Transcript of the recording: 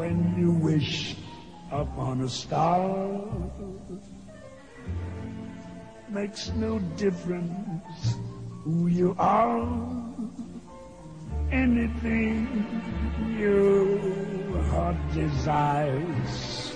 when you wish upon a star. Makes no difference who you are. Anything your heart desires